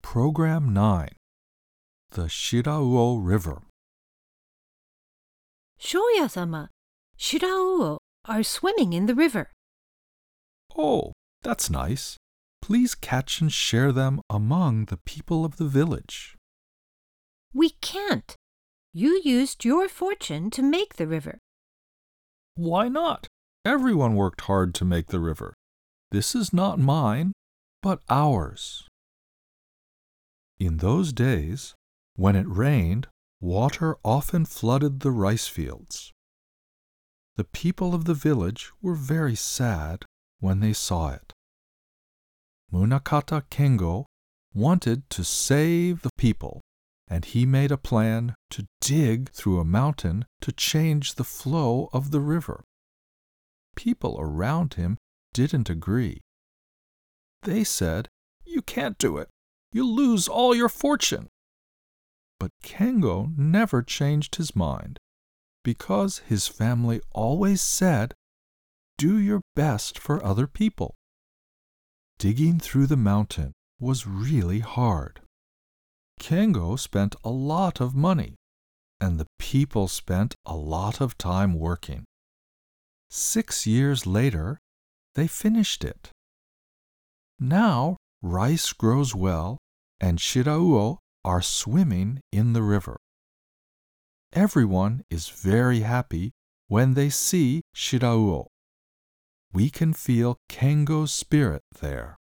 Program 9. The Shirauo River. Shoya-sama, Shirauo are swimming in the river. Oh, that's nice. Please catch and share them among the people of the village. We can't. You used your fortune to make the river. Why not? Everyone worked hard to make the river. This is not mine, but ours. In those days, when it rained, water often flooded the rice fields. The people of the village were very sad when they saw it. Munakata Kengo wanted to save the people, and he made a plan to dig through a mountain to change the flow of the river. People around him didn't agree. They said, "You can't do it. You'll lose all your fortune." But Kengo never changed his mind, because his family always said, "Do your best for other people." Digging through the mountain was really hard. Kengo spent a lot of money, and the people spent a lot of time working. 6 years later, they finished it. Now, rice grows well, and Shirauo are swimming in the river. Everyone is very happy when they see Shirauo. We can feel Kengo's spirit there.